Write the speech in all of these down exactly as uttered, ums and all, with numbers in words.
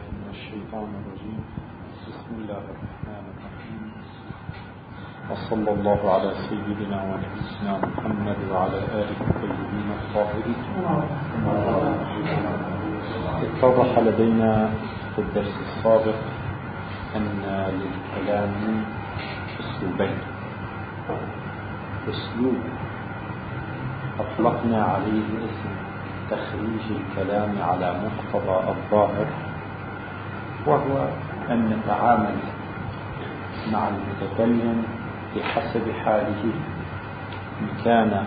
بالله من الشيطان الرجيم. بسم الله الرحمن الرحيم، وصلى الله على سيدنا ونبينا محمد وعلى آله الطيبين الطاهرين. اتضح لدينا في الدرس السابق أن للكلام أسلوبين. أسلوب أطلقنا عليه اسم تخريج الكلام على مقتضى الظاهر، وهو أن نتعامل مع المتكلم بحسب حاله، إن كان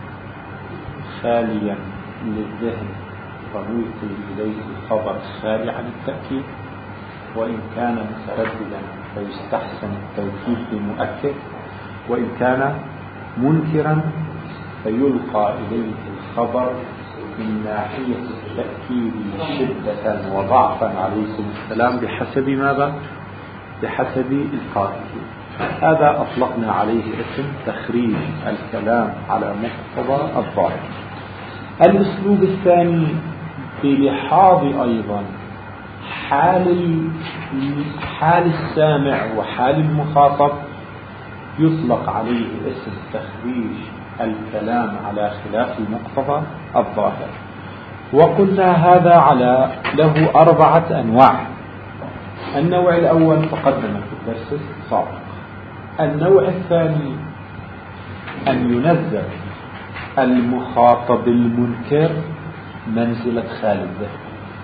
خاليا للذهن فنلقي إليه الخبر خالي عن التأكيد، وإن كان مترددا فيستحسن التوكيد بمؤكد، وإن كان منكرا فيلقى إليه الخبر من ناحية التأكيد شدة وضعفا عليكم السلام بحسب ماذا؟ بحسب القائل. هذا أطلقنا عليه اسم تخريج الكلام على مقتضى الظاهر. الأسلوب الثاني بلحاظ أيضا حال حال السامع وحال المخاطب يطلق عليه اسم تخريج الكلام على خلاف مقتضى الظاهر. وقلنا هذا على له أربعة أنواع. النوع الأول تقدم في الدرس السابق. النوع الثاني أن ينزل المخاطب المنكر منزلة خالد الذهن.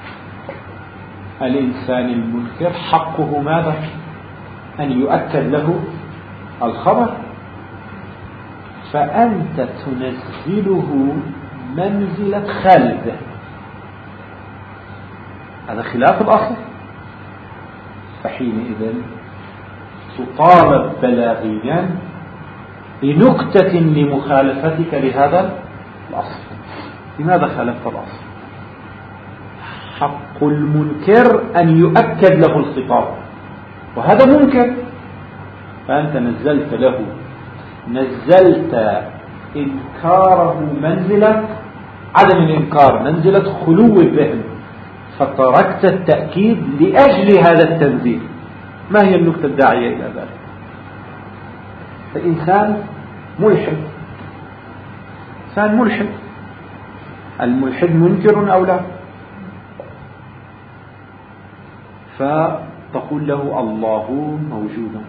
الإنسان المنكر حقه ماذا؟ أن يؤكد له الخبر، فأنت تنزله منزلة خالد الذهن. هذا خلاف الأصل، فحينئذ تطالب بلاغيا بنكتة لمخالفتك لهذا الأصل. لماذا خالفت الأصل؟ حق المنكر أن يؤكد له الخطاب، وهذا منكر، فأنت نزلت له نزلت إنكاره منزلة عدم الإنكار، منزلة خلو الذهن، فتركت التأكيد لأجل هذا التنزيل. ما هي النكتة الداعية إلى ذلك؟ فإنسان ملحد، إنسان ملحد، الملحد منكر أو لا؟ فتقول له الله موجود.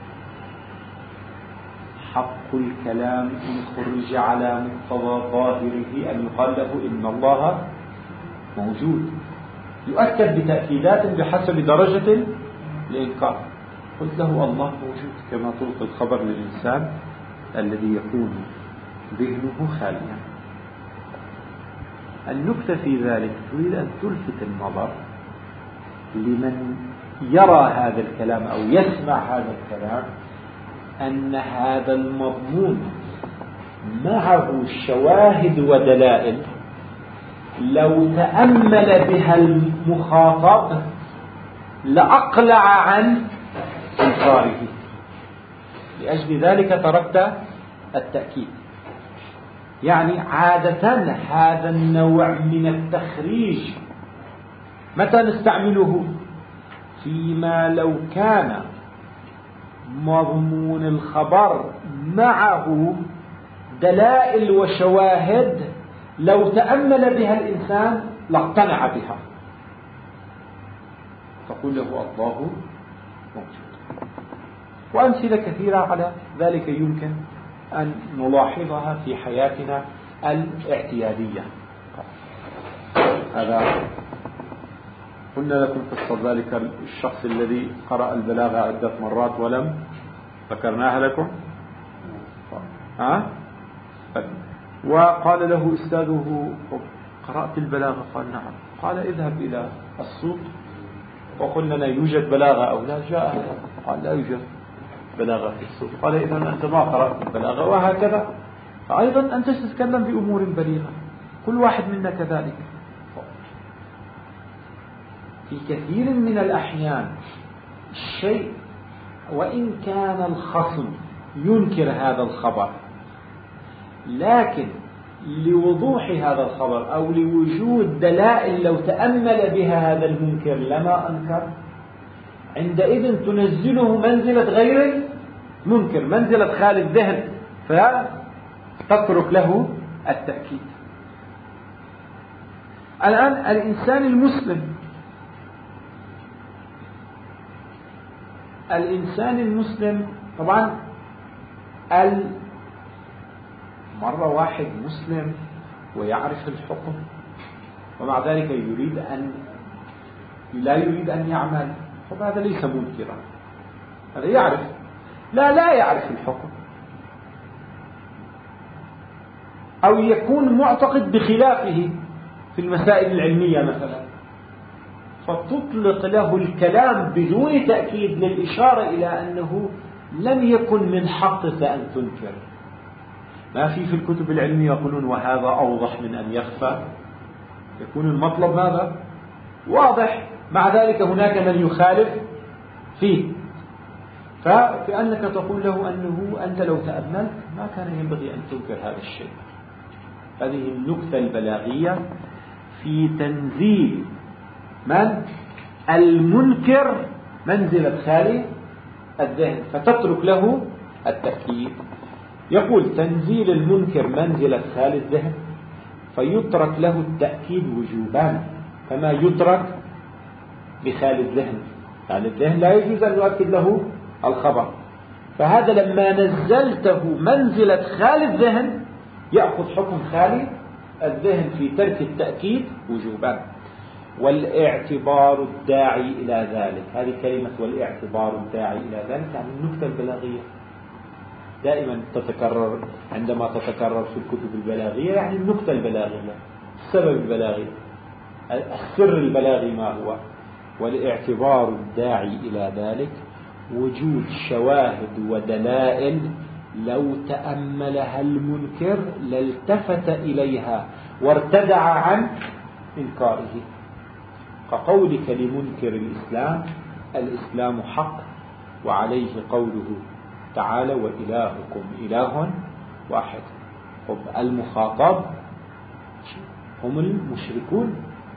حق الكلام إن خرج على مقتضى ظاهره أن يقال له إن الله موجود، يؤكد بتأكيدات بحسب درجة الإنكار. قلت له الله موجود كما تلقي الخبر للإنسان الذي يكون ذهنه خاليا. النكتة في ذلك تريد أن تلفت النظر لمن يرى هذا الكلام أو يسمع هذا الكلام أن هذا المضمون معه شواهد ودلائل لو تأمل بها المخاطب لأقلع عن إنكاره. لأجل ذلك تركت التأكيد. يعني عادة هذا النوع من التخريج متى نستعمله؟ فيما لو كان مضمون الخبر معه دلائل وشواهد لو تأمل بها الإنسان لاقتنع بها. تقول له الله موجود. وأمثلة كثيرة على ذلك يمكن أن نلاحظها في حياتنا الاعتيادية. هذا قلنا لكم قصة ذلك الشخص الذي قرأ البلاغة عدة مرات ولم ذكرناها لكم. ها؟ وقال له أستاذه قرأت البلاغة؟ قال نعم. قال اذهب إلى السوق وقلنا لا يوجد بلاغة أو لا. جاء قال لا يوجد بلاغة في السوق. قال إذا أنت ما قرأت البلاغة. وهكذا أيضا أنت تتكلم بأمور بليغة، كل واحد منا كذلك. في كثير من الأحيان الشيء وإن كان الخصم ينكر هذا الخبر، لكن لوضوح هذا الخبر أو لوجود دلائل لو تأمل بها هذا المنكر لما أنكر، عندئذ تنزله منزلة غير منكر، منزلة خالي الذهن، فتترك له التأكيد. الآن الإنسان المسلم الإنسان المسلم طبعا مرة واحد مسلم ويعرف الحكم ومع ذلك يريد أن لا يريد أن يعمل، فهذا ليس منكرا، هذا يعرف. لا لا يعرف الحكم أو يكون معتقد بخلافه في المسائل العلمية مثلا، فتطلق له الكلام بدون تأكيد للإشارة إلى أنه لم يكن من حقك أن تنكر. ما في في الكتب العلمية يقولون وهذا أوضح من أن يخفى، يكون المطلب ماذا؟ واضح، مع ذلك هناك من يخالف فيه، فكأنك تقول له أنه أنت لو تأملت ما كان ينبغي أن تنكر هذا الشيء. هذه النكتة البلاغية في تنزيل من المنكر منزلة خالي الذهن، فتترك له التأكيد. يقول تنزيل المنكر منزلة خالي الذهن، فيترك له التأكيد وجوبان كما يترك بخالي الذهن. خالي الذهن لا يجوز أن يؤكد له الخبر، فهذا لما نزلته منزلة خالي الذهن يأخذ حكم خالي الذهن في ترك التأكيد وجوبا. والاعتبار الداعي إلى ذلك، هذه كلمة والاعتبار الداعي إلى ذلك يعني النكتة البلاغية دائما تتكرر عندما تتكرر في الكتب البلاغية، يعني النكتة البلاغية، السبب البلاغي، السر البلاغي ما هو. والاعتبار الداعي إلى ذلك وجود شواهد ودلائل لو تأملها المنكر لالتفت إليها وارتدع عن إنكاره، كقولك لمنكر الإسلام الإسلام حق، وعليه قوله تعالى وإلهكم إله واحد. المخاطب هم المشركون،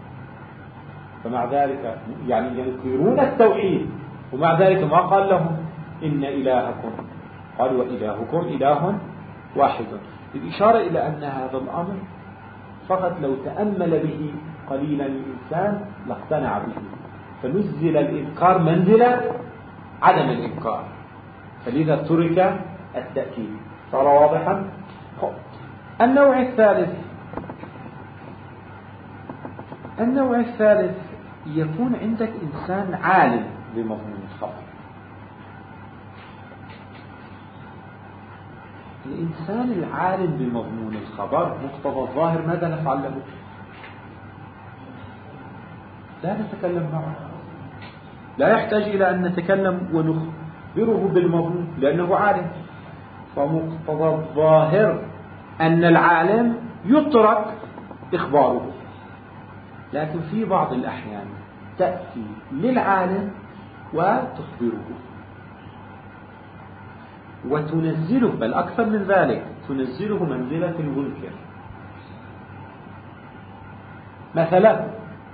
فمع ذلك يعني ينكرون التوحيد ومع ذلك ما قال لهم إن إلهكم، قال وإلهكم إله واحد، الإشارة إلى أن هذا الأمر فقط لو تأمل به قليلا الإنسان لاقتنع به، فنزل الإنكار منزلة عدم الإنكار، فلذا ترك التأكيد. صار واضحا؟ النوع الثالث النوع الثالث يكون عندك إنسان عالم بمضمون الخبر. الإنسان العالم بمضمون الخبر مقتضى الظاهر ماذا نفعل له؟ لا نتكلم معه، لا يحتاج إلى أن نتكلم ونخبره بالمضمون لأنه عالم. فمقتضى الظاهر أن العالم يترك إخباره، لكن في بعض الأحيان تأتي للعالم وتخبره وتنزله، بل أكثر من ذلك تنزله منزلة المنكر. مثلا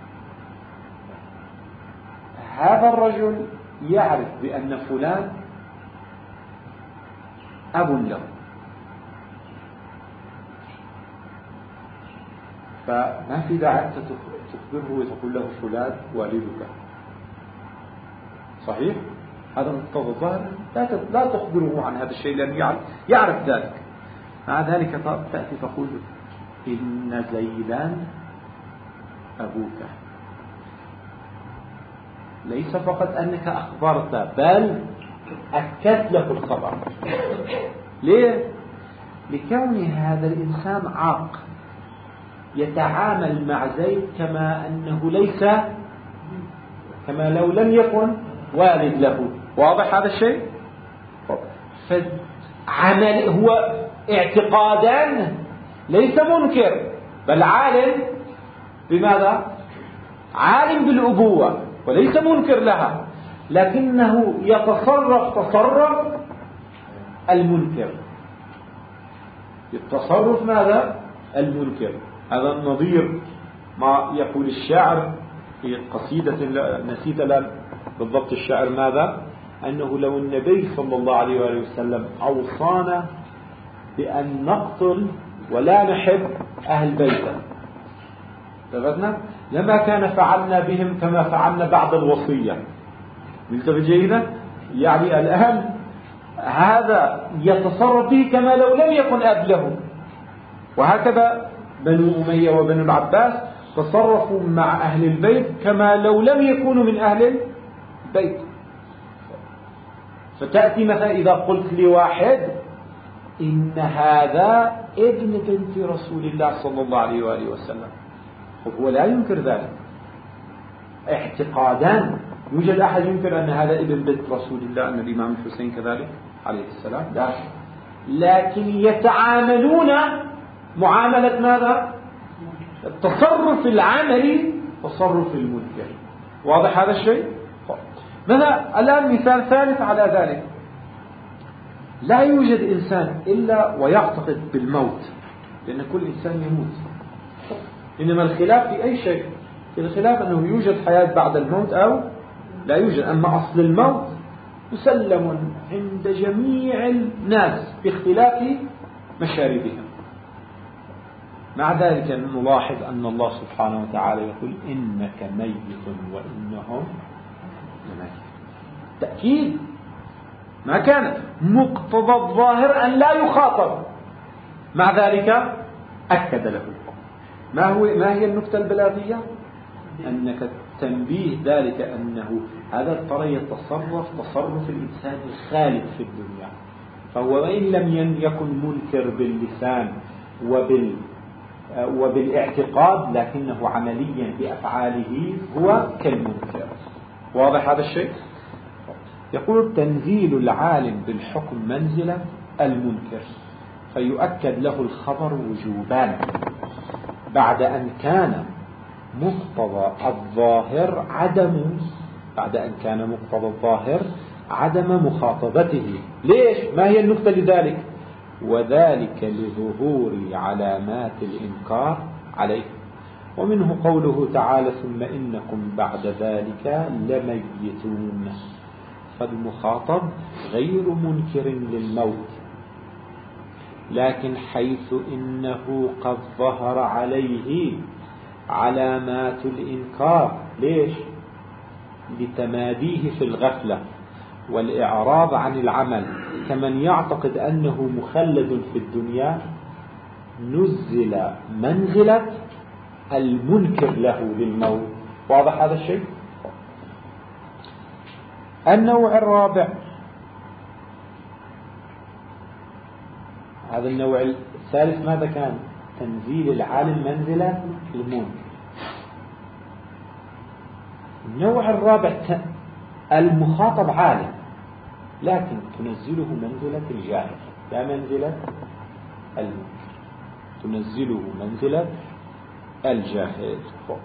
هذا الرجل يعرف بأن فلان أب له، فما في داعي تخبره وتقول له فلان والدك، صحيح؟ هذا مقتضى الظاهر لا تخبره عن هذا الشيء لأنه يعرف ذلك. مع ذلك تأتي تقول إن زيدا أبوك، ليس فقط أنك أخبرت بل أكدت له الخبر. ليه؟ لكون هذا الإنسان عاق يتعامل مع زيد كما أنه ليس كما لو لم يكن والد له. واضح هذا الشيء؟ فعمل هو اعتقادا ليس منكر بل عالم بماذا؟ عالم بالأبوة وليس منكر لها، لكنه يتصرف تصرف المنكر. التصرف ماذا؟ المنكر. هذا النظير ما يقول الشاعر في قصيدة نسيت الآن بالضبط الشاعر ماذا، أنه لو النبي صلى الله عليه وآله وسلم أوصانا بأن نقتل ولا نحب أهل بيته ثبتنا لما كان فعلنا بهم كما فعلنا بعد الوصية. ملتفت جيدا؟ يعني الآن هذا يتصرف به كما لو لم يكن أب له. وهكذا بنو أمية وبنو العباس تصرفوا مع أهل البيت كما لو لم يكونوا من أهل البيت. فتأتي مثلا إذا قلت لواحد إن هذا ابن بنت رسول الله صلى الله عليه وآله وسلم، هو لا ينكر ذلك اعتقادا. يوجد أحد ينكر أن هذا ابن بنت رسول الله، أن الإمام الحسين كذلك عليه السلام؟ لا. لكن يتعاملون معاملة ماذا؟ التصرف العملي تصرف المنكر. واضح هذا الشيء؟ مثلا الآن مثال ثالث على ذلك، لا يوجد إنسان إلا ويعتقد بالموت، لأن كل إنسان يموت. إنما الخلاف في أي شيء، الخلاف أنه يوجد حياة بعد الموت أو لا يوجد. أما أصل الموت مسلم عند جميع الناس باختلاف مشاربهم. مع ذلك نلاحظ أن الله سبحانه وتعالى يقول إنك ميت وإنهم لميت. تأكيد ما كان مقتضى الظاهر أن لا يخاطب، مع ذلك أكد له. ما هو ما هي النكتة البلاغية؟ أنك تنبيه ذلك أنه هذا الطريق يتصرف تصرف الإنسان الخالد في الدنيا، فهو وإن لم يكن منكر باللسان وبال وبالاعتقاد لكنه عمليا بأفعاله هو كالمنكر. واضح هذا الشيء؟ يقول تنزيل العالم بالحكم منزلة المنكر، فيؤكد له الخبر وجوبان بعد أن كان مقتضى الظاهر عدم بعد أن كان مقتضى الظاهر عدم مخاطبته. ليش؟ ما هي النقطة لذلك؟ وذلك لظهور علامات الإنكار عليه. ومنه قوله تعالى ثم إنكم بعد ذلك لميتون، فالمخاطب غير منكر للموت، لكن حيث إنه قد ظهر عليه علامات الإنكار. ليش؟ لتماديه في الغفلة والإعراض عن العمل، كمن يعتقد أنه مخلد في الدنيا نزل منزلة المنكر له للموت. واضح هذا الشيء؟ النوع الرابع، هذا النوع الثالث ماذا كان؟ تنزيل العالم منزلة المنكر. النوع الرابع المخاطب عالم لكن تنزله منزلة الجاهل لا منزلة المنكر، تنزله منزلة الجاهل.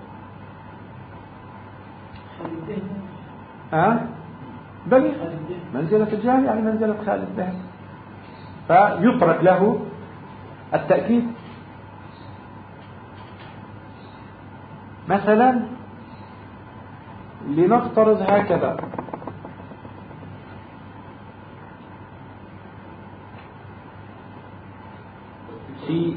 أه؟ بل منزلة الجاهل يعني منزلة خالد به، فيترك له التأكيد. مثلا لنفترض هكذا، في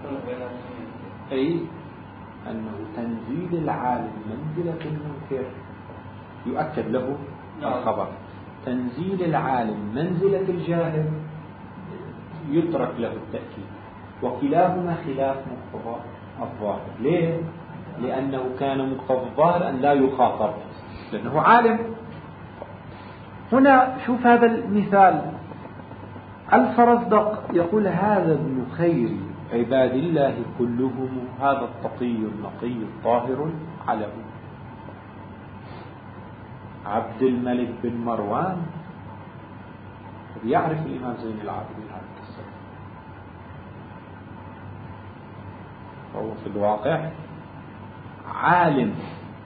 أي أنه تنزيل العالم منزلة المنكر يؤكد له الخبر، تنزيل العالم منزلة الجاهل يترك له التأكيد، وكلاهما خلاف مقتضى الظاهر. ليه؟ لأنه كان مقتضى الظاهر أن لا يخاطب لأنه عالم. هنا شوف هذا المثال، الفرزدق يقول هذا ابن خير عباد الله كلهم، هذا التقي النقي الطاهر العلم. عبد الملك بن مروان يعرف الإمام زين العابدين عليه السلام، فهو في الواقع عالم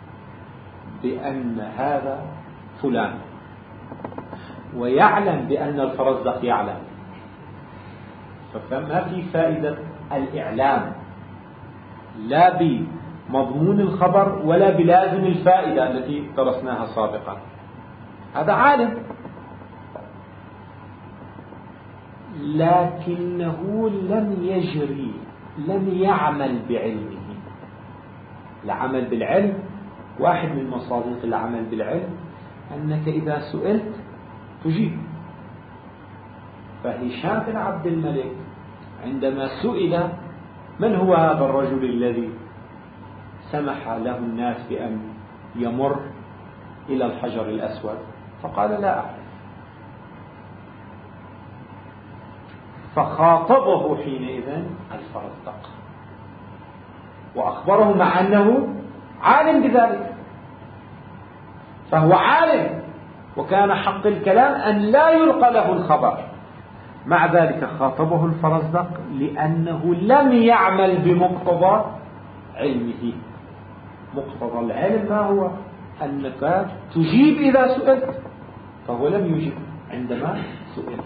بأن هذا فلان، ويعلم بأن الفرزدق يعلم، فما في فائدة الإعلام لا بمضمون الخبر ولا بلازم الفائدة التي درسناها سابقا. هذا عالم لكنه لم يجري لم يعمل بعلمه. العمل بالعلم واحد من مصادق العمل بالعلم أنك إذا سئلت تجيب. فهشام بن عبد الملك عندما سئل من هو هذا الرجل الذي سمح له الناس بأن يمر إلى الحجر الأسود، فقال لا أعرف. فخاطبه حينئذ الفرزدق وأخبره مع أنه عالم بذلك، فهو عالم وكان حق الكلام أن لا يلقى له الخبر. مع ذلك خاطبه الفرزدق لأنه لم يعمل بمقتضى علمه. مقتضى العلم ما هو؟ أنك تجيب إذا سئلت، فهو لم يجيب عندما سئل.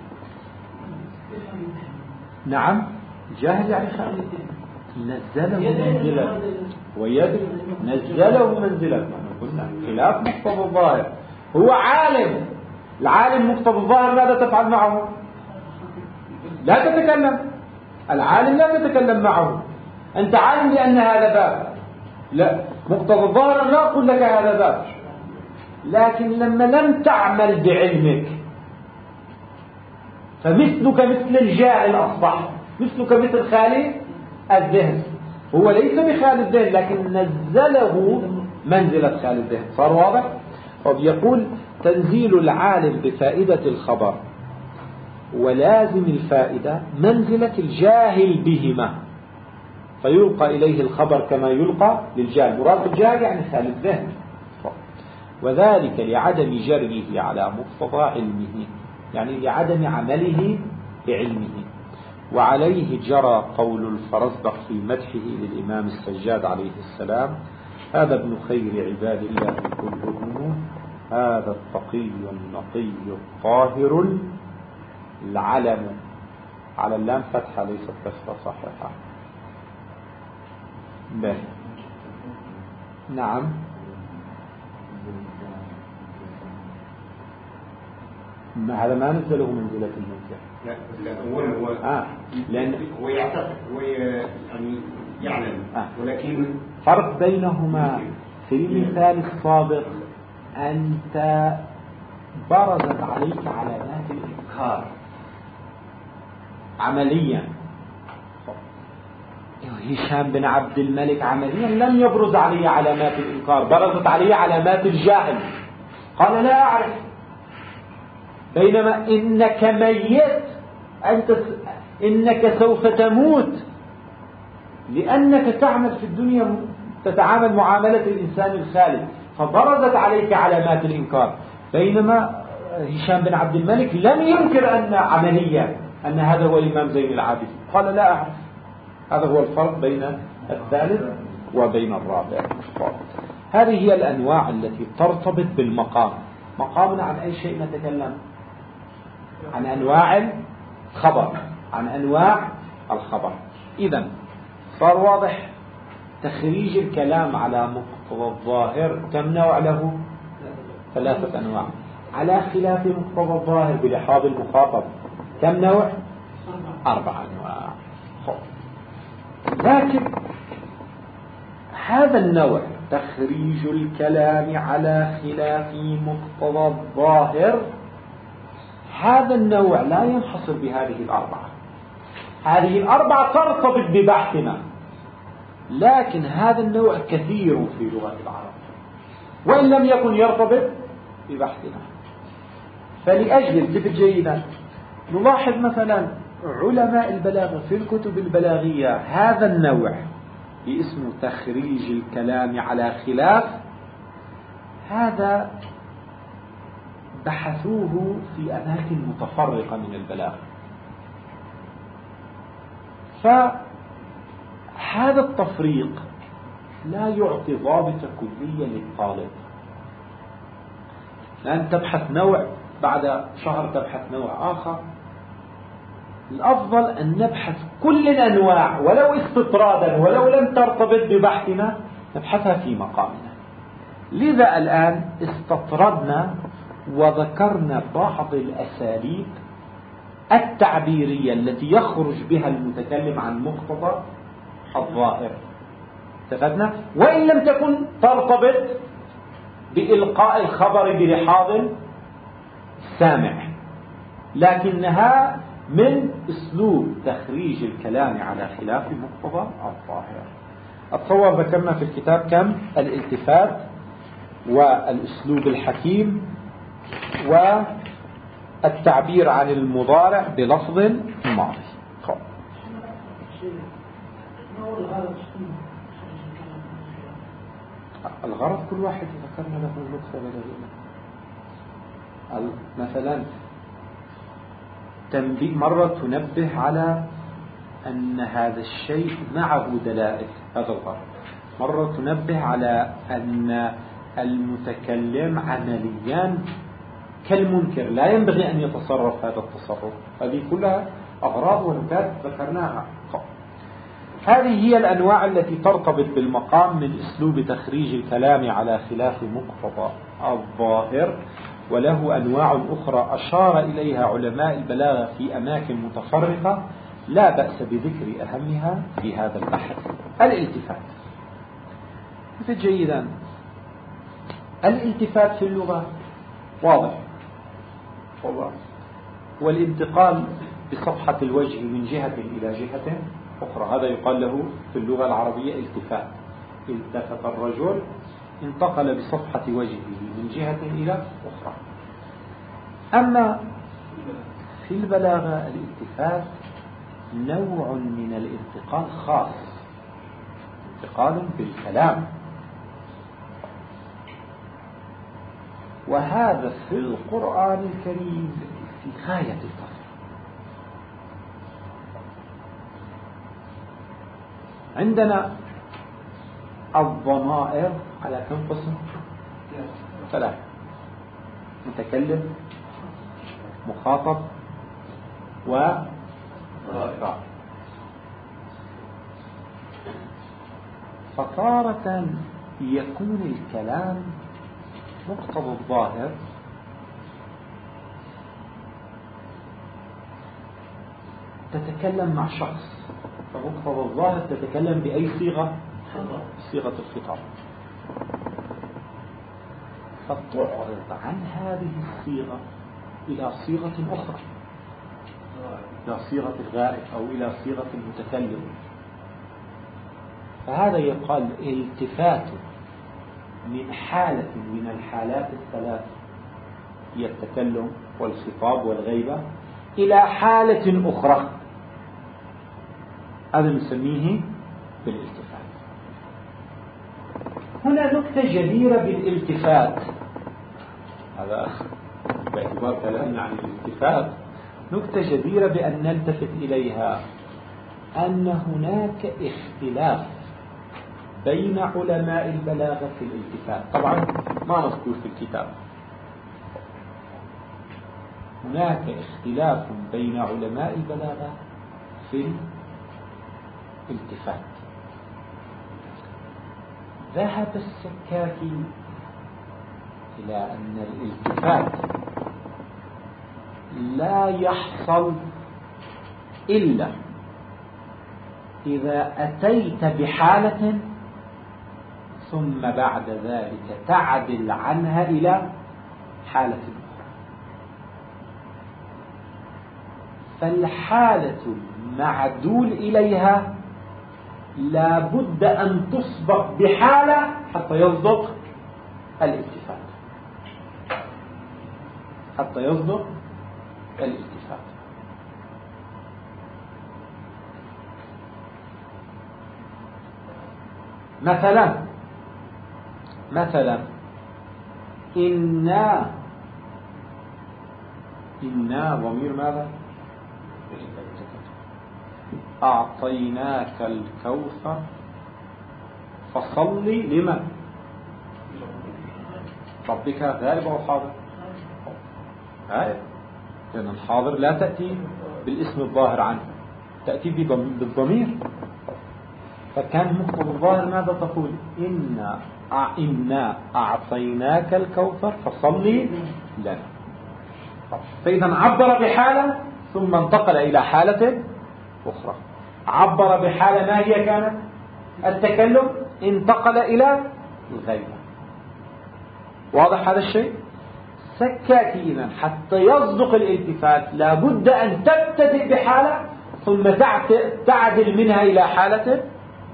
نعم جاهز يعني خالد نزله منزلة ويدري نزله منزلة. قلنا خلاف مقتضى الظاهر. هو عالم، العالم مقتضى الظاهر ماذا تفعل معه؟ لا تتكلم. العالم لا تتكلم معه. أنت عالم لأن هذا باب، لا مقتضى الظاهر لا أقول لك هذا باب. لكن لما لم تعمل بعلمك فمثلك مثل الجاهل أصبح، مثلك مثل خالي الذهن. هو ليس بخالي الذهن لكن نزله منزلة خالي الذهن. صار واضح؟ ويقول تنزيل العالم بفائدة الخبر ولازم الفائدة منزلة الجاهل بهما، فيلقى إليه الخبر كما يلقى للجاهل. مراد الجاهل يعني خالي الذهن، وذلك لعدم جره على مقتضى علمه، يعني لعدم عمله بعلمه. وعليه جرى قول الفرزدق في مدحه للإمام السجاد عليه السلام: هذا ابن خير عباد الله كلهم، هذا التقي النقي الطاهر العلم. على اللام فتحة ليست كسرة صحيحة. به. نعم ما هذا ما نزله منزلة المنزل. لا لا هو هو آه. لأن هو يعتقد هو يعني يعلم آه. ولكن فرق بينهما في المثال السابق أنت برزت عليك علامات الإنكار عمليا. هشام بن عبد الملك عمليا لم يبرز عليه علامات الإنكار، برزت عليه علامات الجاهل. قال لا أعرف. بينما إنك ميت، أنت إنك سوف تموت لأنك تعمل في الدنيا تتعامل معاملة الإنسان الخالد، فبرزت عليك علامات الإنكار. بينما هشام بن عبد الملك لم ينكر أن عمليا أن هذا هو الإمام زين العابدين، قال لا أعرف. هذا هو الفرق بين الثالث وبين الرابع. هذه هي الأنواع التي ترتبط بالمقام. مقامنا عن أي شيء نتكلم؟ عن أنواع الخبر، عن أنواع الخبر. إذن صار واضح تخريج الكلام على مقتضى الظاهر كم نوع له؟ ثلاثة أنواع. على خلاف مقتضى الظاهر بلحاظ المخاطب كم نوع؟ أربع أنواع. لكن هذا النوع تخريج الكلام على خلاف مقتضى الظاهر، هذا النوع لا ينحصر بهذه الأربعة. هذه الأربعة ترتبط ببحثنا، لكن هذا النوع كثير في لغة العرب وإن لم يكن يرتبط ببحثنا. فلأجل التفت جيدا نلاحظ مثلا علماء البلاغة في الكتب البلاغية هذا النوع باسم تخريج الكلام على خلاف، هذا بحثوه في أماكن متفرقة من البلاغة. فهذا التفريق لا يعطي ضابط كليا للطالب، لأن تبحث نوع بعد شهر تبحث نوع آخر، الأفضل أن نبحث كل الأنواع ولو استطرادا ولو لم ترتبط ببحثنا نبحثها في مقامنا. لذا الآن استطردنا وذكرنا بعض الأساليب التعبيرية التي يخرج بها المتكلم عن مقتضى الظاهر. اتفقنا؟ وإن لم تكن ترتبط بإلقاء الخبر بلحاظ السامع، لكنها من أسلوب تخريج الكلام على خلاف مقتضى الظاهر. أتصور ذكرنا في الكتاب كم؟ الالتفات والأسلوب الحكيم والتعبير عن المضارع بلفظ ماضي. الغرض كل واحد ذكرنا له نقطة بدليل. مثلا تنبيه، مرة تنبه على أن هذا الشيء معه دلائل، هذا الغرض. مرة تنبه على أن المتكلم عمليا كالمنكر لا ينبغي أن يتصرف هذا التصرف. هذه كلها أغراض ونكات ذكرناها. هذه هي الأنواع التي ترتبط بالمقام من أسلوب تخريج الكلام على خلاف مقتضى الظاهر، وله أنواع أخرى أشار إليها علماء البلاغة في أماكن متفرقة لا بأس بذكر أهمها في هذا البحث. الالتفات جيدا. الالتفات في اللغة واضح، والانتقال بصفحة الوجه من جهة إلى جهة أخرى، هذا يقال له في اللغة العربية التفات. التفت الرجل، انتقل بصفحة وجهه من جهة إلى أخرى. أما في البلاغة الالتفات نوع من الانتقال خاص، انتقال بالكلام، وهذا في القرآن الكريم في غاية الكثرة. عندنا الضمائر على كم قسم؟ ثلاثة: متكلم، مخاطب، وغائب. فطارة يكون الكلام مقتضى الظاهر تتكلم مع شخص، فمقتضى الظاهر تتكلم بأي صيغة؟ صيغة الخطاب. فتعرض عن هذه الصيغة إلى صيغة أخرى، إلى صيغة الغائب أو إلى صيغة المتكلم. فهذا يقال التفات من حالة من الحالات الثلاث، هي التكلم والخطاب والغيبة، إلى حالة أخرى، هذا نسميه بالالتفات. هنا نكتة جديرة بالالتفات، هذا باعتبار كلامنا عن الالتفات نكتة جديرة بأن نلتفت إليها، أن هناك اختلاف بين علماء البلاغة في الالتفات. طبعا ما نذكر في الكتاب، هناك اختلاف بين علماء البلاغة في الالتفات. ذهب السكاكي إلى أن الالتفات لا يحصل إلا إذا أتيت بحالة ثم بعد ذلك تعدل عنها إلى حالة أخرى. فالحالة المعدول إليها لا بد أن تسبق بحالة حتى يصدق الالتفات، حتى يصدق الالتفات. مثلا مثلا إنا إنا ضمير ماذا؟ أعطيناك الكوثر فصل لمن؟ ربك. غائب أو حاضر؟ غائب، لأن الحاضر لا تأتي بالاسم الظاهر عنه تأتي بالضمير. فكان مقتضى الظاهر ماذا تقول؟ إنا إنا أعطيناك الكوثر فصلي لنا. فإذا عبر بحالة ثم انتقل إلى حالة أخرى. عبر بحالة ما هي كانت التكلم، انتقل إلى الغيبة. واضح هذا الشيء؟ سكاكي إذن حتى يصدق الالتفات لابد أن تبتدئ بحالة ثم تعدل منها إلى حالة.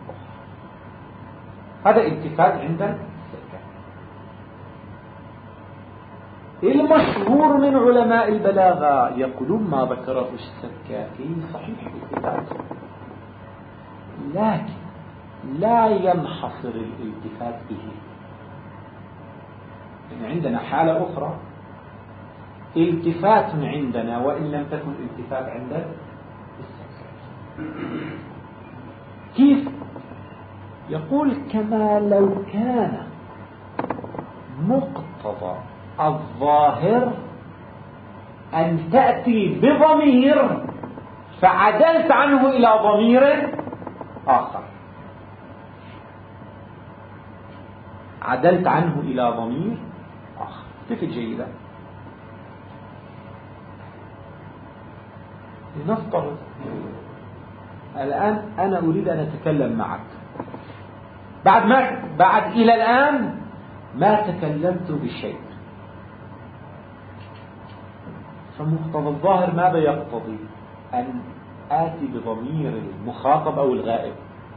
هذا التفات عند السكاكي. المشهور من علماء البلاغة يقولون ما ذكره السكاكي صحيح الالتفات، لكن لا ينحصر الالتفات به. يعني عندنا حالة أخرى التفات عندنا وإن لم تكن التفات عند السكاكي. كيف؟ يقول كما لو كان مقتضى الظاهر أن تأتي بضمير فعدلت عنه إلى ضمير آخر، عدلت عنه إلى ضمير آخر. كيف جيدة؟ لنفترض الآن أنا أريد أن أتكلم معك، بعد ما بعد إلى الآن ما تكلمت بشيء، فمقتضى الظاهر ماذا يقتضي؟ أن آتي بضمير المخاطب أو الغائب.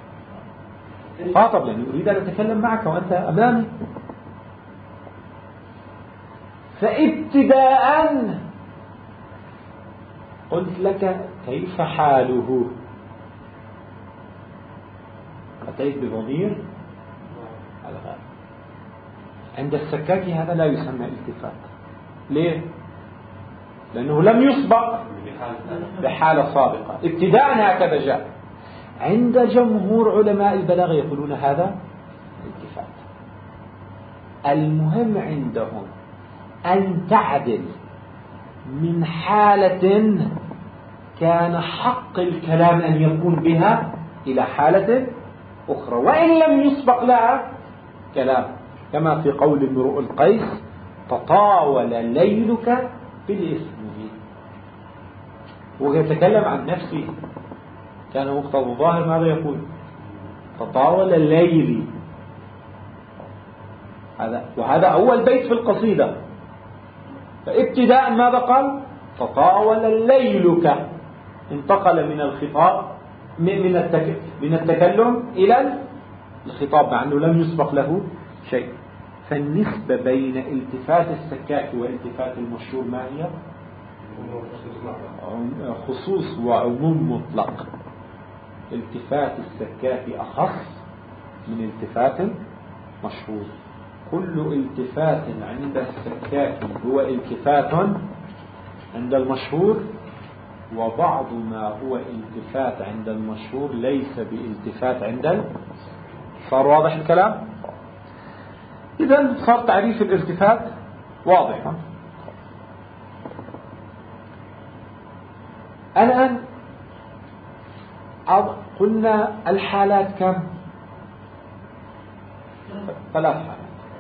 مخاطب لأني أريد أن أتكلم معك وأنت أمامي. فابتداء قلت لك كيف حاله، أتيت بضمير الغائب. عند السكاكي هذا لا يسمى التفات. ليه؟ لأنه لم يسبق بحالة سابقة، ابتداء هكذا جاء. عند جمهور علماء البلاغة يقولون هذا التفات. المهم عندهم أن تعدل من حالة كان حق الكلام أن يكون بها إلى حالة أخرى وإن لم يسبق لها كلام، كما في قول امرؤ القيس تطاول ليلك بالإثم. ويتكلم عن نفسه، كان مقتضى الظاهر ماذا يقول؟ تطاول الليل. هذا وهذا أول بيت في القصيدة. فابتداء ماذا قال؟ تطاول ليلك. انتقل من الخطاب من التك... من التكلم إلى الخطاب مع أنه لم يسبق له شيء. فالنسبة بين التفات السكاكي والتفات المشهور ما هي؟ خصوص وعموم مطلق. التفات السكاكي أخص من التفات مشهور. كل التفات عند السكاكي هو التفات عند المشهور، وبعض ما هو التفات عند المشهور ليس بالتفات عند ال... صار واضح الكلام؟ إذن صار تعريف الالتفات واضحا. الآن قلنا الحالات كم؟ ثلاث حالات.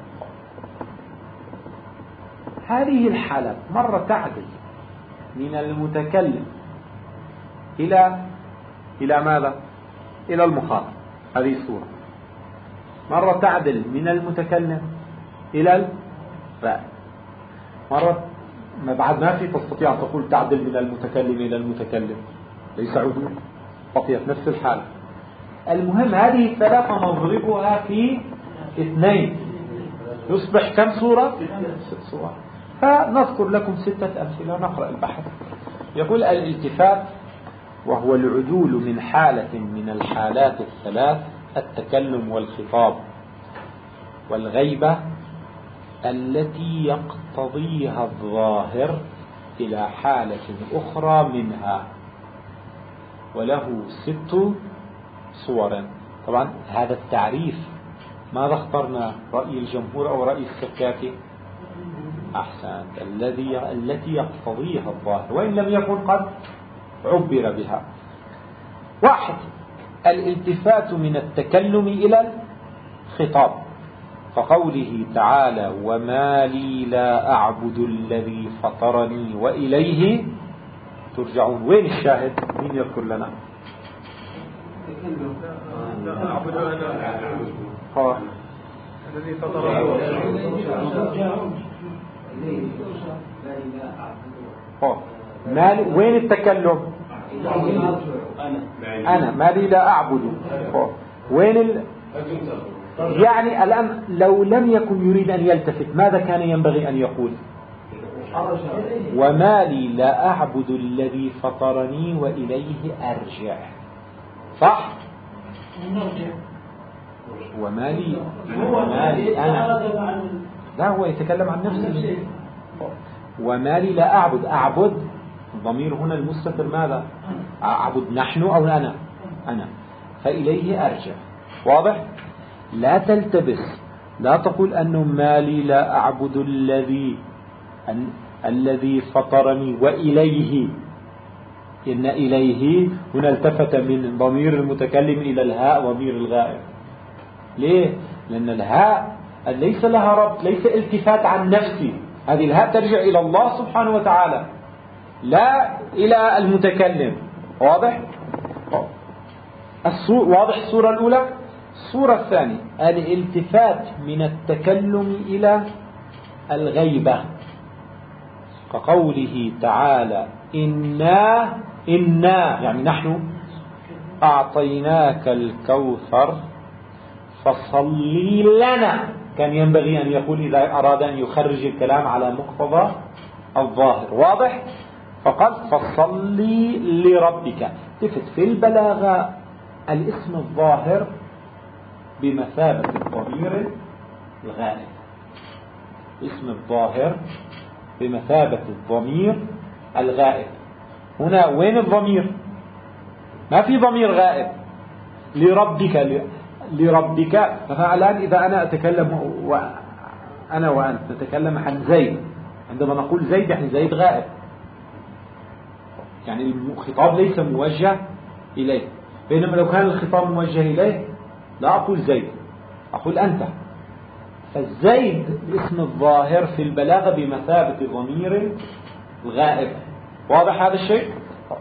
هذه الحالات مرة تعدل من المتكلم إلى إلى ماذا؟ إلى المخاطب، هذه الصورة. مرة تعدل من المتكلم إلى الغائب. مرة ما بعد ما في تستطيع أن تقول تعدل من المتكلم إلى المتكلم، ليس عدول، بقيت نفس الحالة. المهم هذه الثلاثة نضربها في اثنين يصبح كم صورة؟ ست صور. فنذكر لكم ستة أمثلة نقرأ البحث. يقول الالتفات وهو العدول من حالة من الحالات الثلاث: التكلم والخطاب والغيبة، التي يقتضيها الظاهر إلى حالة أخرى منها، وله ست صور. طبعا هذا التعريف ماذا اخترنا؟ رأي الجمهور أو رأي السكاكي؟ أحسنت، الذي التي يقتضيها الظاهر وإن لم يكن قد عبر بها. واحد، الالتفات من التكلم إلى الخطاب، فقوله تعالى وما لي لا أعبد الذي فطرني وإليه ترجعون. وين الشاهد؟ مين يذكر لنا؟ لا أعبد أنا الذي فطرني مالي. وين التكلم؟ أنا مالي لا أعبد. وين ال... يعني الآن لو لم يكن يريد أن يلتفت ماذا كان ينبغي أن يقول؟ وما لي لا أعبد الذي فطرني وإليه أرجع. صح؟ وما لي وما لي أنا، لا هو يتكلم عن نفسه. وما لي لا أعبد، أعبد الضمير هنا المستتر ماذا؟ أعبد نحن أو أنا؟ أنا. فإليه أرجع. واضح؟ لا تلتبس، لا تقول أنه ما لي لا أعبد الذي أن الذي فطرني وإليه. إن إليه هنا التفت من ضمير المتكلم إلى الهاء ضمير الغائب. ليه؟ لأن الهاء ليس لها ربط، ليس التفات عن نفسي. هذه الهاء ترجع إلى الله سبحانه وتعالى لا إلى المتكلم. واضح؟ الصور واضح. الصورة الأولى. الصورة الثانية الالتفات من التكلم إلى الغيبة، كقوله تعالى إنا إنا يعني نحن أعطيناك الكوثر فصلي لنا. كان ينبغي أن يقول إذا أراد أن يخرج الكلام على مقتضى الظاهر. واضح؟ فقال فصلي لربك. تفت في البلاغة الاسم الظاهر بمثابة الضمير الغائب. اسم الظاهر بمثابة الضمير الغائب. هنا وين الضمير؟ ما في ضمير غائب. لربك لربك. فالآن إذا أنا أتكلم وأنا وأنت نتكلم عن زيد، عندما نقول زيد يعني زيد غائب، يعني الخطاب ليس موجه إليه. بينما لو كان الخطاب موجه إليه لا أقول زيد، أقول أنت. فالزيد اسم الظاهر في البلاغة بمثابة ضمير الغائب. واضح هذا الشيء؟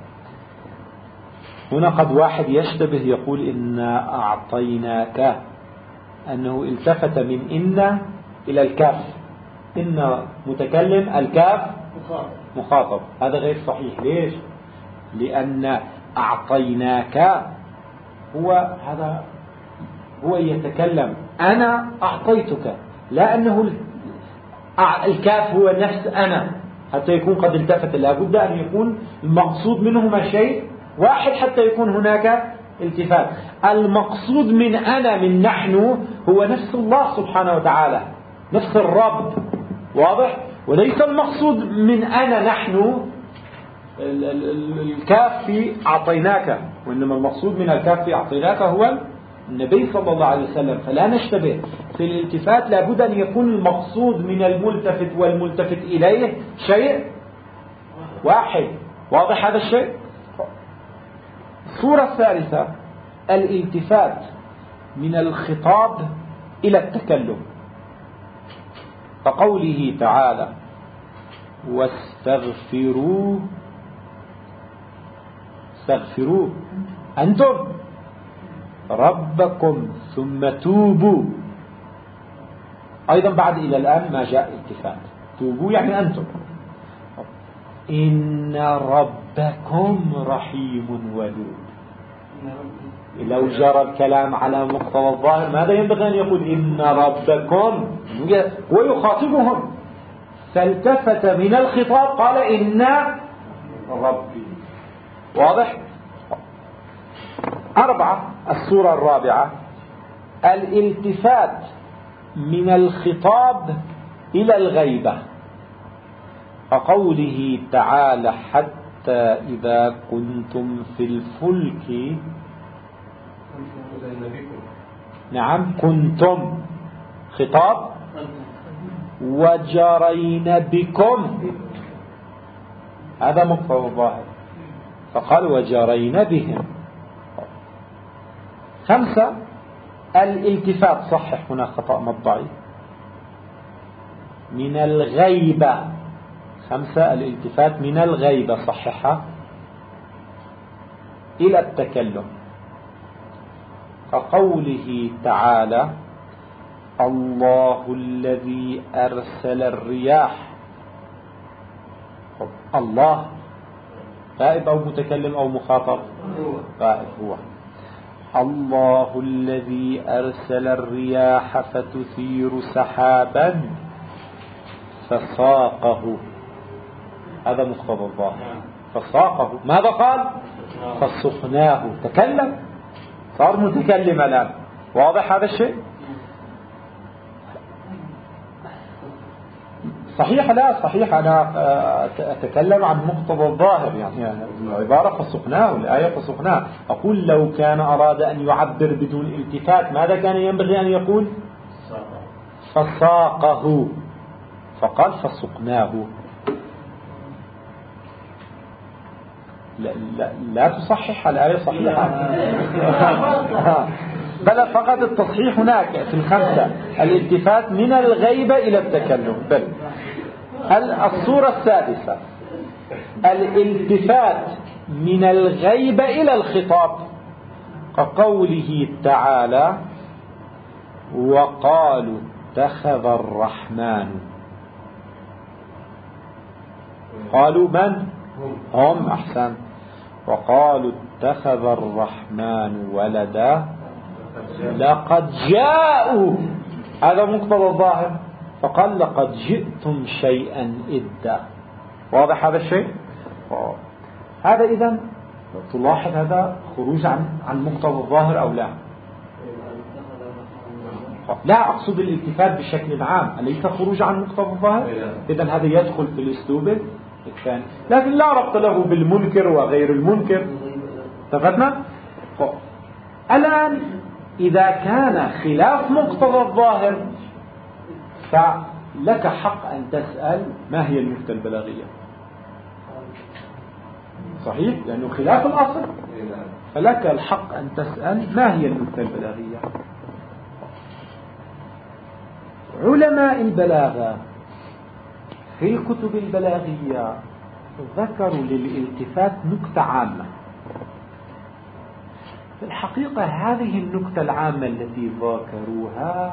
هنا قد واحد يشتبه يقول إنا أعطيناك، أنه التفت من إن إلى الكاف. إن متكلم، الكاف مخاطب. هذا غير صحيح. ليش؟ لأن أعطيناك هو هذا هو يتكلم أنا أعطيتك، لا أنه الكاف هو نفس أنا حتى يكون قد التفت. لا بد أن يكون المقصود منهما شيء واحد حتى يكون هناك التفات. المقصود من أنا من نحن هو نفس الله سبحانه وتعالى، نفس الرب. واضح؟ وليس المقصود من أنا نحن الكاف في أعطيناك، وإنما المقصود من الكاف في أعطيناك هو النبي صلى الله عليه وسلم. فلا نشتبه في الالتفات، لابد أن يكون المقصود من الملتفت والملتفت إليه شيء واحد. واضح هذا الشيء؟ الصورة الثالثة الالتفات من الخطاب إلى التكلم، كقوله تعالى واستغفروا استغفروا أنتم ربكم ثم توبوا. أيضا بعد إلى الآن ما جاء التفات. توبوا يعني أنتم. إن ربكم رحيم ودود. لو جرى الكلام على مقتضى الظاهر ماذا ينبغي أن يقول؟ إن ربكم، هو يخاطبهم، فالتفت من الخطاب قال إن ربي. واضح؟ أربعة. الصورة الرابعة الالتفات من الخطاب إلى الغيبة، كقوله تعالى حتى إذا كنتم في الفلك. نعم كنتم خطاب، وجرين بكم هذا مقتضى الظاهر. فقال وجرين بهم. خمسة الالتفات، صحح هنا خطأ مطبعي، من الغيبة. خمسة الالتفات من الغيبة، صححها، إلى التكلم، كقوله تعالى الله الذي أرسل الرياح. الله غائب أو متكلم أو مخاطب؟ غائب هو. الله الذي أرسل الرياح فتثير سحابا فساقه، هذا مقتضى الظاهر، فساقه. ماذا قال؟ فسقناه، تكلم، صار متكلم الآن. واضح هذا الشيء؟ صحيح؟ لا صحيح، أنا أتكلم عن مقتضى الظاهر، يعني العبارة فسقناه، الآية فسقناه. أقول لو كان أراد أن يعبر بدون التفات ماذا كان ينبغي أن يقول؟ فساقه، فقال فسقناه. لا, لا, لا تصحح الآية صحيحة بل فقط التصحيح هناك في الخمسة، الالتفات من الغيبة إلى التكلم. بل الصورة السادسة الالتفات من الغيبة إلى الخطاب، كقوله تعالى وقالوا اتخذ الرحمن. قالوا من؟ هم، أحسن. وقالوا اتخذ الرحمن ولدا لقد جاءوا، هذا مقتضى الظاهر، فقال لقد جئتم شيئا إدا. واضح هذا الشيء؟ هذا إذن تلاحظ هذا خروج عن عن مقتضى الظاهر أو لا؟ لا، أقصد الالتفات بشكل عام، أليس خروج عن مقتضى الظاهر؟ إذن هذا يدخل في الأسلوب الثاني، لكن لا ربط له بالمنكر وغير المنكر. اتفقنا؟ الآن إذا كان خلاف مقتضى الظاهر فلك حق أن تسأل ما هي النكتة البلاغية، صحيح؟ لأنه خلاف الأصل، فلك الحق أن تسأل ما هي النكتة البلاغية. علماء البلاغة في الكتب البلاغية ذكروا للالتفات نكتة عامة. في الحقيقة هذه النكتة العامة التي ذكروها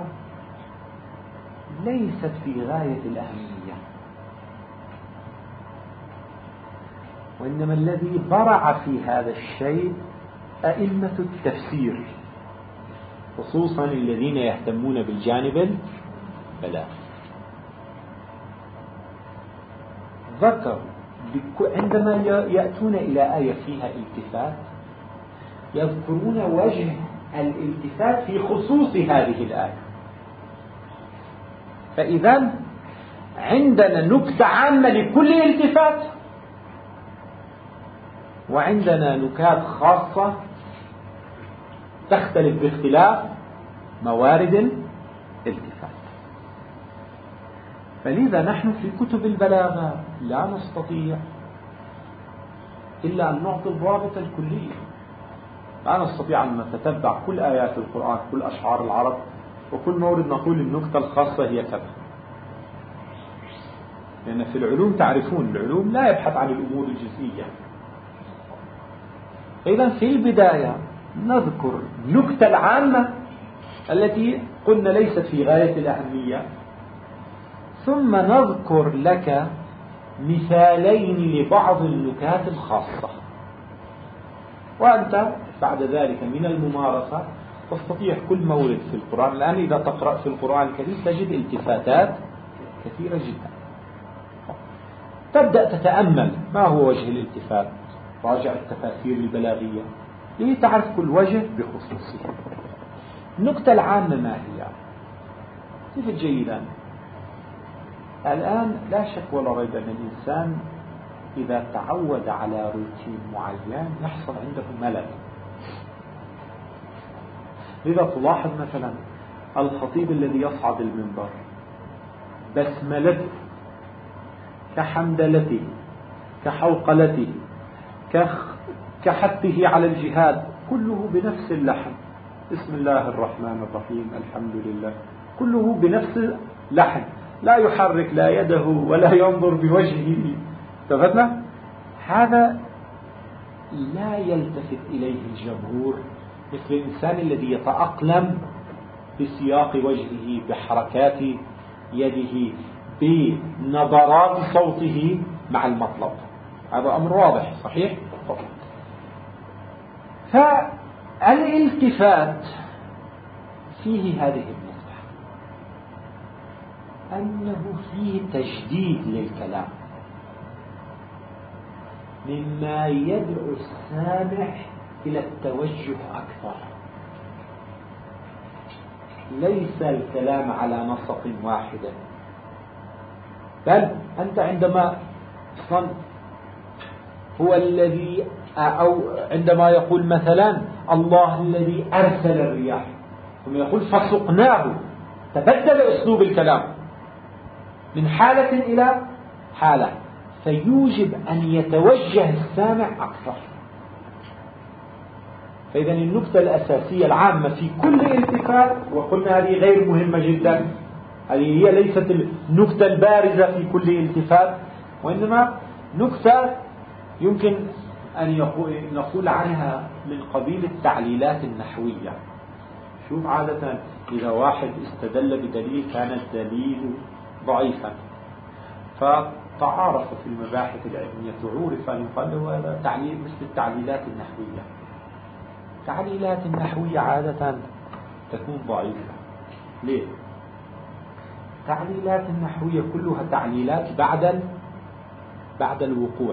ليست في غاية الأهمية، وإنما الذي برع في هذا الشيء أئمة التفسير، خصوصا الذين يهتمون بالجانب البلاغي. ذكروا عندما يأتون إلى آية فيها التفات يذكرون وجه الالتفات في خصوص هذه الآية. فإذا عندنا نكتة عامة لكل التفات، وعندنا نكات خاصة تختلف باختلاف موارد الالتفات. فلذا نحن في كتب البلاغة لا نستطيع إلا أن نعطي الضابط الكلي، لا نستطيع أن نتتبع كل آيات القرآن، كل أشعار العرب، وكل مورد نقول النكتة الخاصة هي كذا. لأن في العلوم تعرفون العلوم لا يبحث عن الأمور الجزئية. إذن في البداية نذكر النكتة العامة التي قلنا ليست في غاية الأهمية، ثم نذكر لك مثالين لبعض النكات الخاصة، وأنت بعد ذلك من الممارسة تستطيع كل مورد في القرآن. الآن إذا تقرأ في القرآن الكريم تجد التفاتات كثيرة جدا، تبدأ تتأمل ما هو وجه الالتفات، راجع التفاسير البلاغية لتعرف كل وجه بخصوصه. النكتة العامة ما هي؟ كيف جيدا؟ الآن لا شك ولا ريب أن الإنسان إذا تعود على روتين معين يحصل عنده ملل. لذا تلاحظ مثلا الخطيب الذي يصعد المنبر بسملته كحمدلته كحوقلته كحثه على الجهاد كله بنفس اللحن، بسم الله الرحمن الرحيم الحمد لله، كله بنفس اللحن، لا يحرك لا يده ولا ينظر بوجهه. تفتنا هذا لا يلتفت إليه الجمهور مثل الإنسان الذي يتأقلم بسياق وجهه، بحركات يده، بنظرات صوته مع المطلب. هذا أمر واضح صحيح. فالالتفات فيه هذه النقطة، أنه فيه تجديد للكلام مما يدعو السامع إلى التوجه أكثر. ليس الكلام على نسق واحد، بل أنت عندما أصلا هو الذي أو عندما يقول مثلا الله الذي أرسل الرياح ثم يقول فسقناه، تبدل أسلوب الكلام من حالة إلى حالة، فيوجب أن يتوجه السامع أكثر. فإذا النقطة الأساسية العامة في كل التفات، وقلنا هذه غير مهمة جدا، هذه هي ليست النقطة البارزة في كل التفات، وإنما نقطة يمكن أن نقول عنها من قبيل التعليلات النحوية. شوف عادة إذا واحد استدل بدليل كان الدليل ضعيفا، فتعارف في المباحث العلمية تعرف أن يقال له هذا تعليل مثل التعليلات النحوية. التعليلات النحوية عادة تكون ضعيفة. ليه؟ التعليلات النحوية كلها تعليلات بعد بعد الوقوع،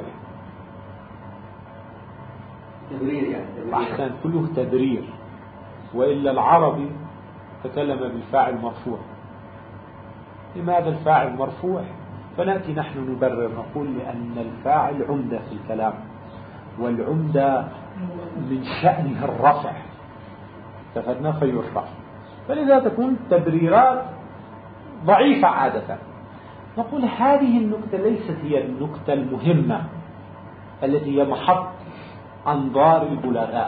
تبرير يعني أحسن، كله تبرير. وإلا العربي تكلم بالفاعل مرفوع. لماذا الفاعل مرفوع؟ فنأتي نحن نبرر، نقول لأن الفاعل عمدة في الكلام، والعمدة من شأنه الرفع، تفدنا فيرفع، فلذا تكون تبريرات ضعيفة عادة. نقول هذه النقطة ليست هي النقطة المهمة التي هي محط أنظار البلغاء،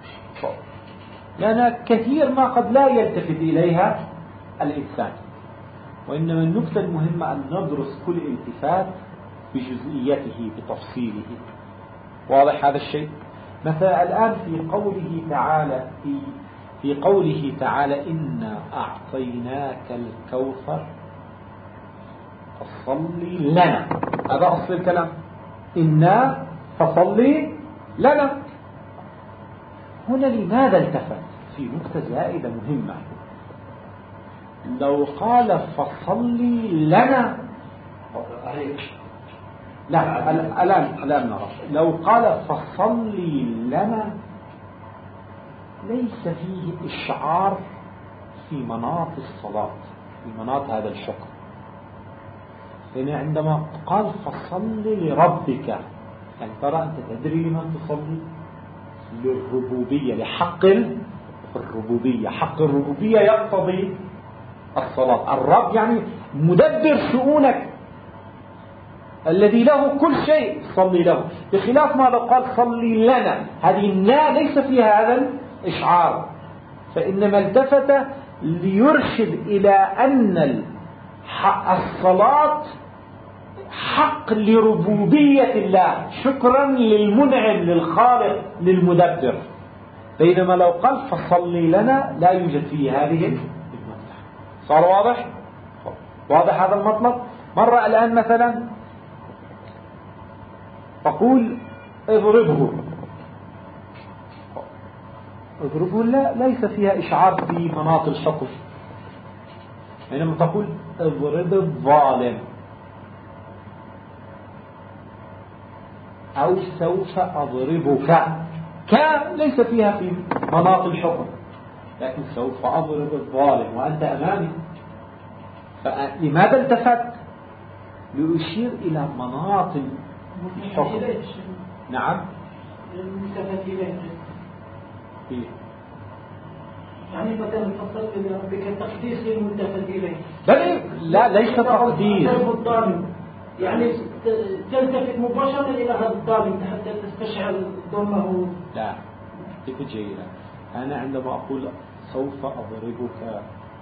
لأن كثير ما قد لا يلتفت إليها الإنسان، وإنما النقطة المهمة أن ندرس كل التفات بجزئيته بتفصيله. واضح هذا الشيء؟ مثلا الآن في قوله تعالى في, في قوله تعالى إنا أعطيناك الكوثر فصلي لنا، هذا أصل الكلام، إنا فصلي لنا. هنا لماذا التفت؟ في نقطة زائدة مهمة. لو قال فصلي لنا، لا الآن الآن نرى، لو قال فصلي لنا ليس فيه إشعار في مناط الصلاة، في مناط هذا الحكم. لأن عندما قال فصلي لربك، يعني ترى أنت تدري لمن تصلي؟ للربوبية، لحق الربوبية. حق الربوبية يقتضي الصلاة. الرب يعني مدبر شؤونك الذي له كل شيء، صلي له، بخلاف ما لو قال صلي لنا، هذه النا ليس فيها هذا الإشعار، فإنما التفت ليرشد إلى أن الصلاة حق لربوبية الله، شكرا للمنعم للخالق للمدبر. بينما لو قال فصلي لنا لا يوجد فيه هذه المطلب. صار واضح؟ واضح هذا المطلب؟ مرة الآن مثلا أقول اضربه، اضربه لا ليس فيها إشعار في مناط الحكم. حينما تقول اضرب الظالم أو سوف أضربك، كان ليس فيها في مناط الحكم، لكن سوف أضرب الظالم وأنت أمامي. فلماذا التفت؟ ليشير إلى مناط الحكم. نعم، التفت إليه إيه؟ يعني مثلا فصل لربك تقديس للملتفت إليه. بل لا، ليس تقديس، يعني تلتفت مباشرة إلى هذا الضامن حتى تستشعر ضمه. لا تكون جيدة. أنا عندما أقول سوف أضربك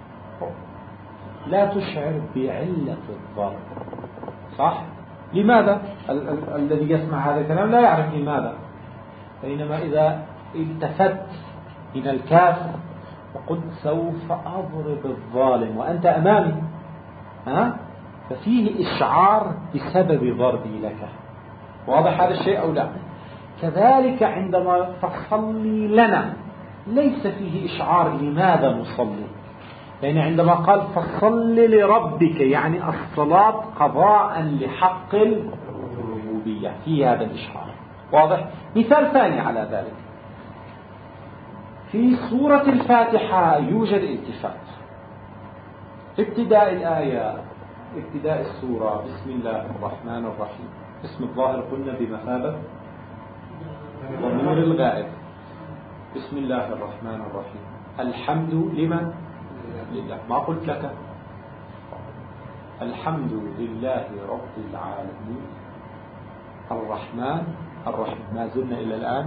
لا تشعر بعلة الضرب، صح؟ لماذا؟ ال- ال- الذي يسمع هذا الكلام لا يعرف لماذا. بينما إذا التفت من الكاف وقلت سوف أضرب الظالم وأنت أمامي، ها؟ ففيه إشعار بسبب ضربي لك. واضح هذا الشيء أو لا؟ كذلك عندما تصلي لنا ليس فيه إشعار لماذا نصلي، لأن عندما قال فصل لربك يعني الصلاة قضاء لحق الربوبية في هذا الإشعار. واضح؟ مثال ثاني على ذلك، في سورة الفاتحة يوجد التفات. ابتداء الآية، ابتداء السورة بسم الله الرحمن الرحيم، اسم الظاهر قلنا بمثابة ضمير الغائب. بسم الله الرحمن الرحيم، الحمد لمن؟ لله. ما قلت لك الحمد لله رب العالمين الرحمن الرحيم، ما زلنا إلى الآن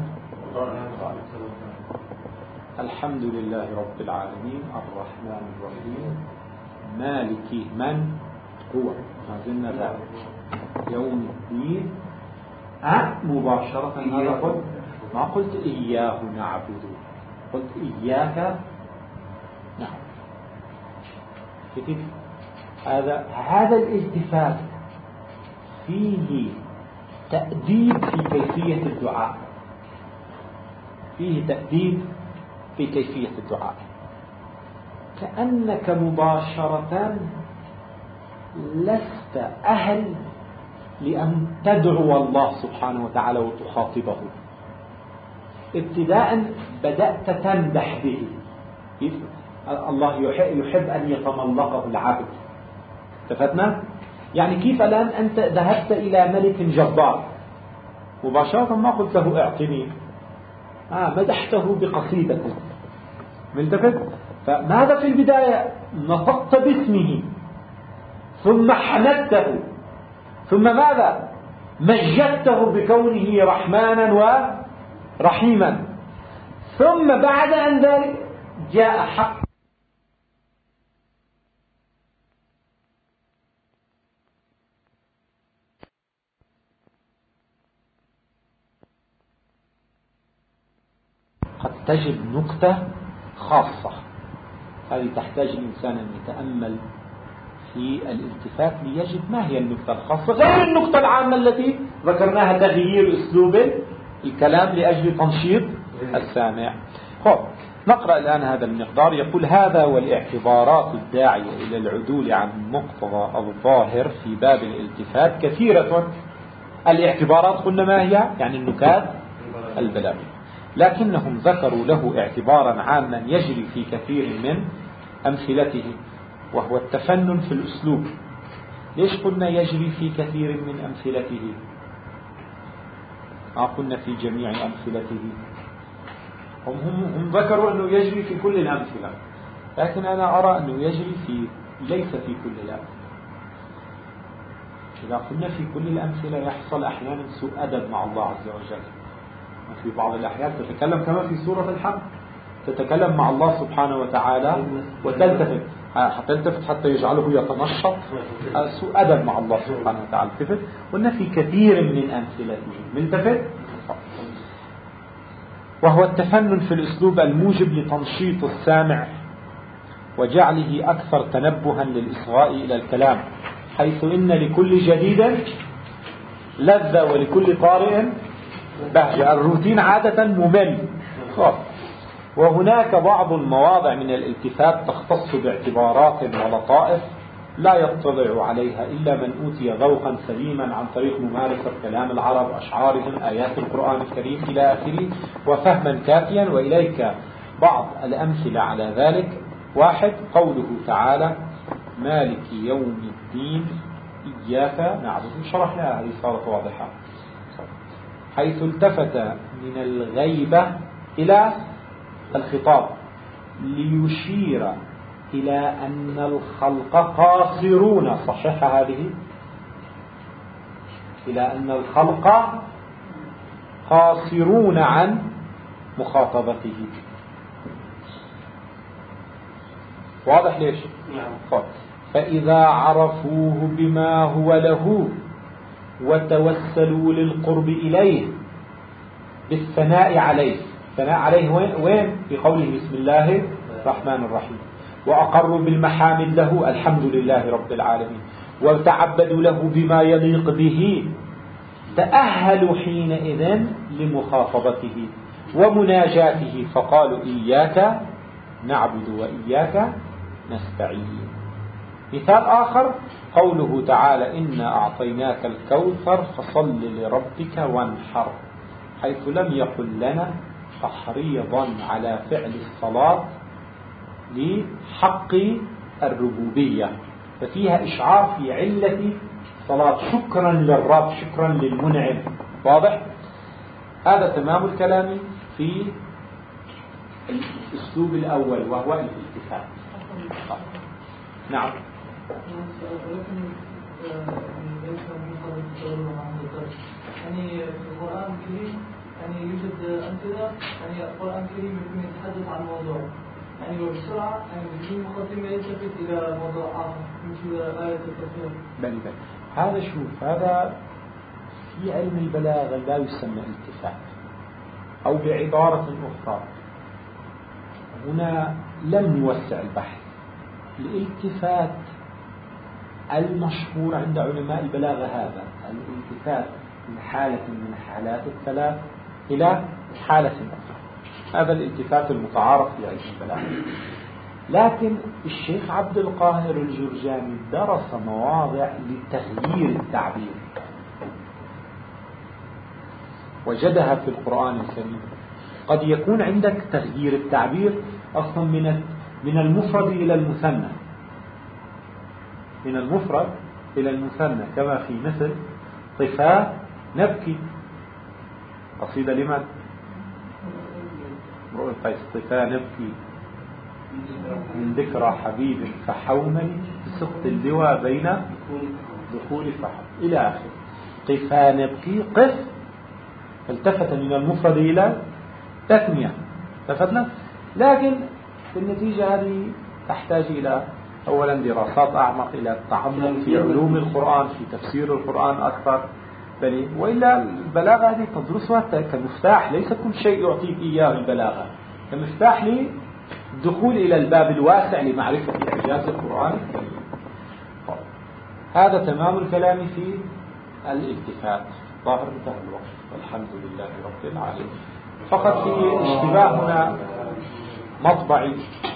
الحمد لله رب العالمين الرحمن الرحيم مالك من هو، ما زلنا ذلك يوم الدين. أه؟ مباشرة هذا قلت، ما قلت إياه نعبد، قلت إياك نعبد. كيف هذا هذا الالتفات فيه تأديب في كيفية الدعاء، فيه تأديب في كيفية الدعاء، كأنك مباشرة لست أهل لأن تدعو الله سبحانه وتعالى وتخاطبه. ابتداء بدأت تمدح به، الله يحب أن يتملقه العبد. اتفقنا؟ يعني كيف الآن أنت ذهبت إلى ملك جبار مباشرة ما قلت له اعطني، آه مدحته بقصيدة، ملتفت؟ فماذا في البداية؟ نطقت باسمه ثم حمدته ثم ماذا؟ مجدته بكونه رحمانا ورحيما، ثم بعد أن ذلك جاء حق قد تجد نكتة خاصة، هذه تحتاج الإنسان أن يتأمل في الالتفات ليجد ما هي النكتة الخاصة غير النكتة العامة التي ذكرناها، تغيير أسلوب الكلام لأجل تنشيط السامع. خب نقرأ الآن هذا المقدار. يقول هذا والاعتبارات الداعية إلى العدول عن مقتضى الظاهر في باب الالتفات كثيرة. الاعتبارات قلنا ما هي؟ يعني النكات البلاغية، لكنهم ذكروا له اعتبارا عاما يجري في كثير من أمثلته، وهو التفنن في الأسلوب. ليش قلنا يجري في كثير من أمثلته؟ ما قلنا في جميع أمثلته. هم, هم, هم ذكروا أنه يجري في كل الأمثلة، لكن أنا أرى أنه يجري في ليس في كل الأمثلة. إذا قلنا في كل الأمثلة يحصل أحيانا سوء أدب مع الله عز وجل. في بعض الأحيان تتكلم كما في سورة الحمد، تتكلم مع الله سبحانه وتعالى وتلتفت، حتلتفت حتى يجعله يتنشط، سوء أدب مع الله سبحانه وتعالى. التفت قلنا في كثير من أمثلته ملتفت، وهو التفنن في الأسلوب الموجب لتنشيط السامع وجعله أكثر تنبها للإصغاء إلى الكلام، حيث إن لكل جديد لذة ولكل طارئ بهجة. الروتين عادة ممل. وهناك بعض المواضع من الالتفات تختص باعتبارات ولطائف لا يطلع عليها إلا من أوتي ذوقا سليما عن طريق ممارسة كلام العرب، أشعارهم، آيات القرآن الكريم إلى آخره، وفهما كافيا. وإليك بعض الأمثلة على ذلك. واحد، قوله تعالى مالك يوم الدين إياك نعبد، شرحناها هذه صارت واضحة، حيث التفت من الغيبة إلى الخطاب ليشير إلى أن الخلق قاصرون. صحيح هذه إلى أن الخلق قاصرون عن مخاطبته. واضح ليش؟ نعم. فإذا عرفوه بما هو له وتوسلوا للقرب إليه بالثناء عليه. الثناء عليه وين؟ وين؟ في قوله بسم الله الرحمن الرحيم. وأقروا بالمحامد له الحمد لله رب العالمين، وتعبدوا له بما يليق به، تأهلوا حينئذ لمخاطبته ومناجاته، فقالوا إياك نعبد وإياك نستعين. مثال آخر قوله تعالى إنا أعطيناك الكوثر فصل لربك وانحر، حيث لم يقل لنا تحريضا على فعل الصلاة لحق الربوبية، ففيها إشعار في علة الصلاة شكرا للرب، شكرا للمنعم. واضح؟ هذا تمام الكلام في الأسلوب الأول وهو الالتفات. نعم. يعني في القرآن الكريم يعني يوجد أمثلة، يعني القرآن الكريم يمكن يتحدث عن موضوع يعني وبسرعة يعني بدون مقدمة يلتفت إلى موضوع آخر مثل آية التطهير. بل بل هذا شوف، هذا في علم البلاغة لا يسمى التفات، أو بعبارة أخرى هنا لم نوسع البحث. الالتفات المشهور عند علماء البلاغة هذا الالتفات من حالة من حالات الثلاث إلى حالة أخرى، هذا الالتفات المتعارف في علم البلاغة. لكن الشيخ عبد القاهر الجرجاني درس مواضع لتغيير التعبير وجدها في القرآن الكريم. قد يكون عندك تغيير التعبير أصلا من من المفرد إلى المثنى، من المفرد إلى المثنى، كما في مثل طفا نبكي، قصيدة لمن؟ امرؤ القيس. طفا نبكي من ذكرى حبيب فحومني بسقط اللوى بين دخول فحم إلى آخر. طفا نبكي قف، التفت من المفرد إلى تثنية، التفتنا. لكن في النتيجة هذه تحتاج إلى أولا دراسات أعمق، إلى التعمق في علوم القرآن، في تفسير القرآن أكثر، بل وإلا البلاغة هذه تدرسها كمفتاح، ليس كل شيء يعطيك إياه البلاغة، كمفتاح للدخول إلى الباب الواسع لمعرفة إعجاز القرآن الكريم. هذا تمام الكلام في الالتفات. ظاهر انتهى الوقت والحمد لله رب العالمين. فقط في اشتباه هنا مطبعي